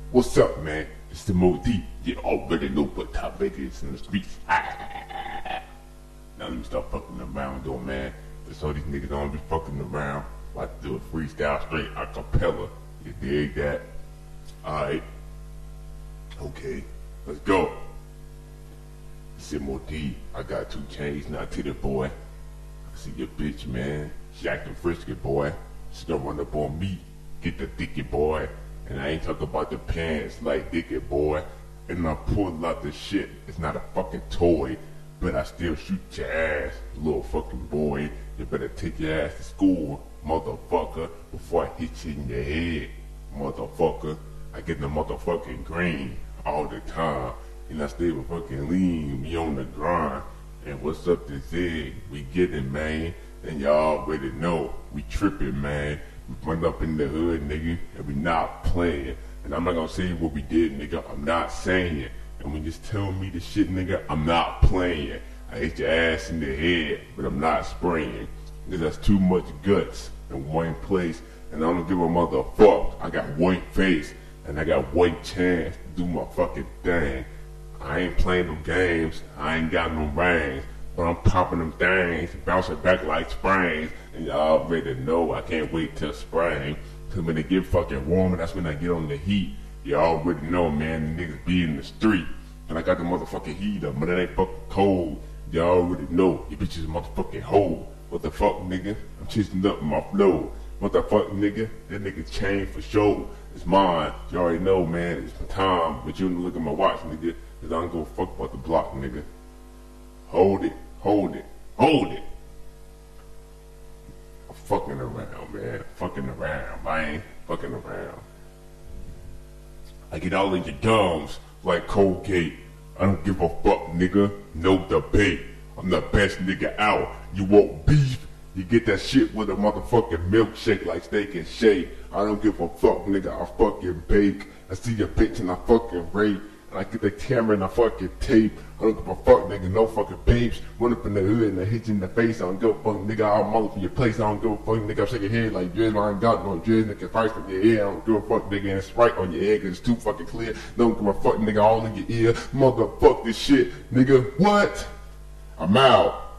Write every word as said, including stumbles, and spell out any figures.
What's up, man? It's the Mo D. You already know what time it is in the streets. Now let me start fucking around though, man. Cause all these niggas don't be fucking around. About to do a freestyle straight a cappella. You dig that? Alright. Okay. Let's go. It's the Mo D. I got two chains now to the boy. I see your bitch, man. She acting frisky, boy. She don't run up on me. Get the dicky, boy. And I ain't talking about the pants like dicky, boy. And I pull out the shit. It's not a fucking toy. But I still shoot your ass, little fucking boy. You better take your ass to school, motherfucker, before I hit you in your head, motherfucker. I get the motherfucking green all the time. And I stay with fucking lean, me on the grind. And what's up to Zig? We getting, man. And y'all already know, we tripping, man. We run up in the hood, nigga, and we not playing. And I'm not gonna say what we did, nigga, I'm not saying it. And when you just tell me the shit, nigga, I'm not playing. I hit your ass in the head, but I'm not spraying. Cause that's too much guts in one place. And I don't give a motherfuck. I got one face, and I got one chance to do my fucking thing. I ain't playing them games, I ain't got no rings. But I'm popping them things, bouncing back like springs. And y'all already know I can't wait till spring. Cause when they get fucking warmer, that's when I get on the heat. Y'all already know, man, the niggas be in the street. And I got the motherfucking heater, but it ain't fucking cold. Y'all already know, you bitches motherfucking hoe. What the fuck, nigga? I'm chasing up my flow. What the fuck, nigga? That nigga chain for sure. It's mine. You already know, man, it's my time. But you don't look at my watch, nigga. Cause I don't go fuck about the block, nigga. Hold it, hold it, hold it. I'm fucking around, man. Fucking around, man. Fucking around. I get all in your gums like Colgate. I don't give a fuck, nigga. No debate. I'm the best nigga out. You want beef? You get that shit with a motherfucking milkshake like Steak and Shake. I don't give a fuck, nigga. I fucking bake. I see your bitch and I fucking rape. And I get the camera and I fucking tape. I don't give a fuck, nigga, no fucking babes. Run up in the hood and I hit you in the face. I don't give a fuck, nigga. I'm all up in your place. I don't give a fuck, nigga. I'm shaking your head like dreads. I ain't got no dreads, nigga. First in your ear. I don't give a fuck, nigga. And Sprite on your head cause it's too fucking clear. Don't give a fuck, nigga. All in your ear. Motherfuck this shit, nigga. What? I'm out.